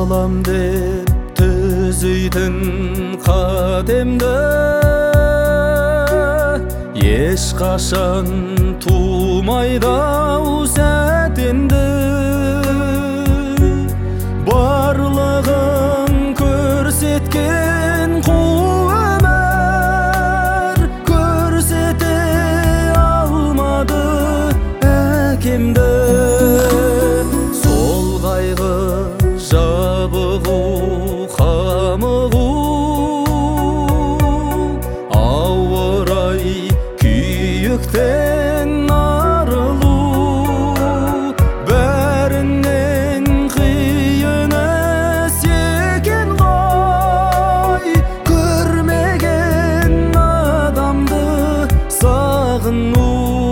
балам деп түзейтін қатемді ешқашан тумайды-ау сәтенді. Барлығын көрсеткен қу өмір көрсете алмады әкемді. Сол қайғы жабығу қамығу ауыр-ай күйіктен арылу бәрінен қиыны екен ғой. Көрмеген адамды сағыну.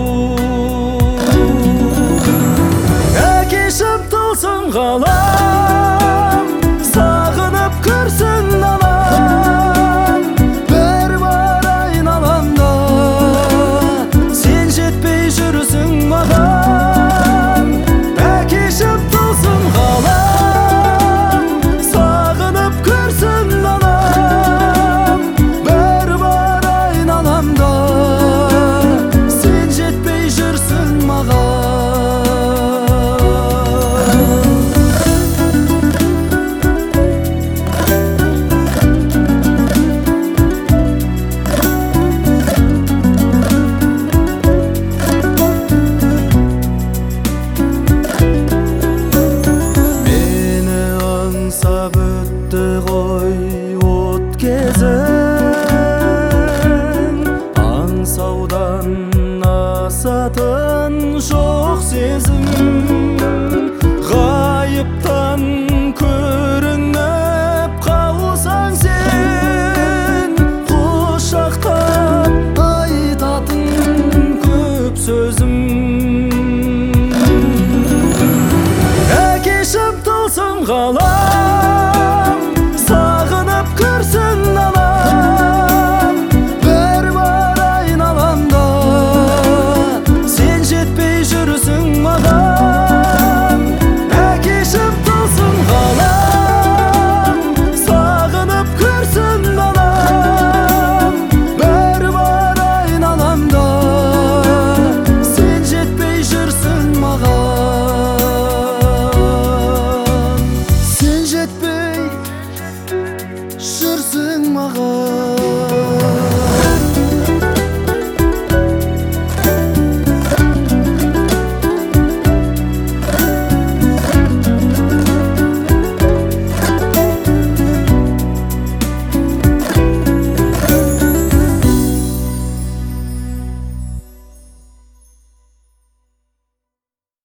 Әкешім тылсың ғалам, сағынып көрсін алам. Бір бар айналамда сен жетпей жүрсің маған. Әкешім тылсың ғалам, сағынып көрсін алам. Бір бар айналамда сен жетпей жүрсің маған. Өтті ғой от кезің, аңсаудан асатын жоқ сезім. Ғайыптан көрініп қалсаң сен, құшақтап айтатын көп сөзім. Әкешім тылсың ғалам, сағынып көрсін алам. Бір бар айналамда сен жетпей жүрсің маған. Әкешім тылсың ғалам, сағынып көрсін алам. Бір бар айналамда сен жетпей жүрсің маған. Сен жетпей жүрсің маған.